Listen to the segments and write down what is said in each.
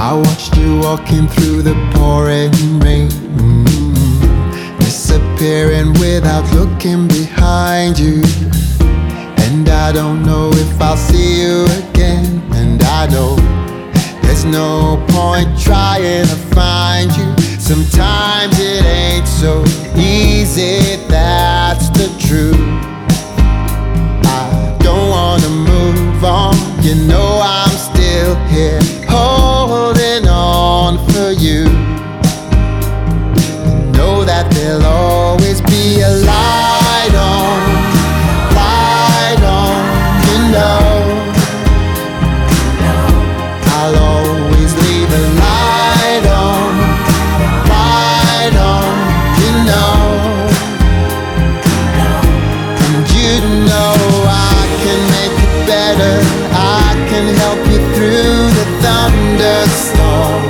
I watched you walking through the pouring rain, disappearing without looking behind you. And I don't know if I'll see you again. And I know there's no point trying to find you. Sometimes it ain't so easy, that's the truth. I don't wanna move on, you know I'm still here, holding on for you. Know that there'll always be a light on, you know. I'll always leave a light on, you know. And you know I can make it better, I can help you through the thunderstorm.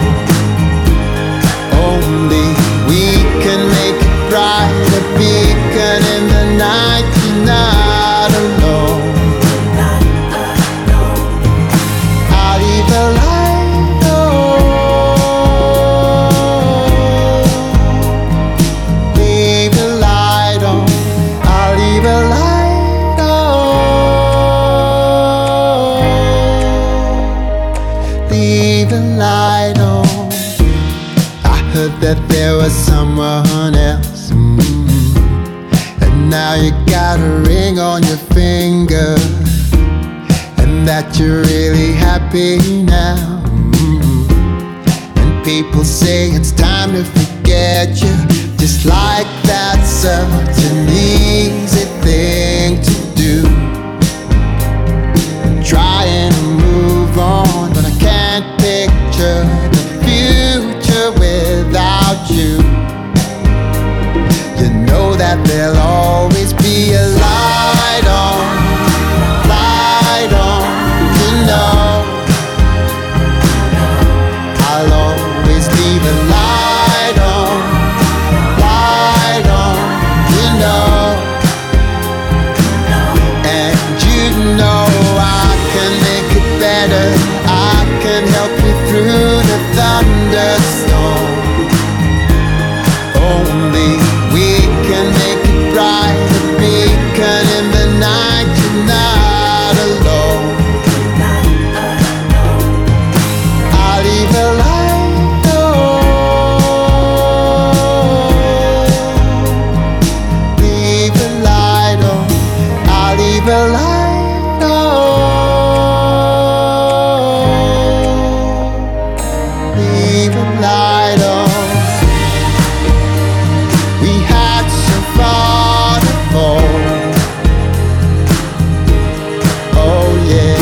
Only we can make it bright, a beacon in the night. You're not alone. I'll leave a light on, leave a light on. I'll leave a light on, leave a light on. I heard that there was someone else, and now you got a ring on your finger, and that you're really happy now. And people say it's time to forget you, just like that's such an easy thing to do. Trying to move on, but I can't picture the future without you. You know that there'll always be a light on, you know. I'll always leave a light on, you know. And you know I can make it better, I can help you through the thunderstorm. Only we can make it bright, a beacon in the night. You're not alone. I'll leave a light on, leave a light on. I'll leave a light on, leave a light on. We had so far to fall, oh yeah.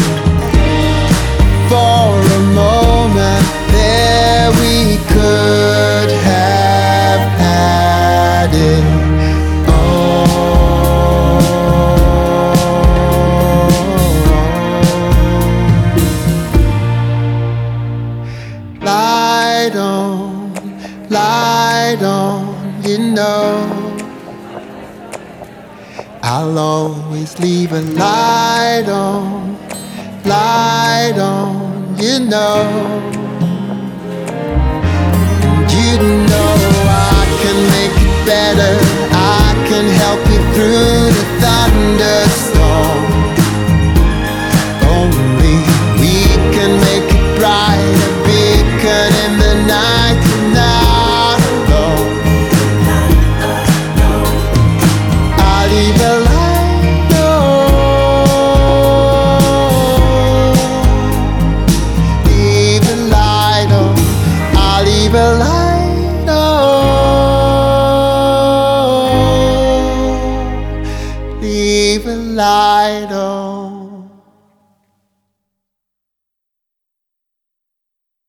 For a moment there we could have had it all. Light on, you know. I'll always leave a light on, you know. And you know I can make it better, I can help you through the thunderstorm. Only we can make it bright, a beacon in the night. You're not alone. I'll leave a light on, leave a light on. I'll leave a light on, leave a light on.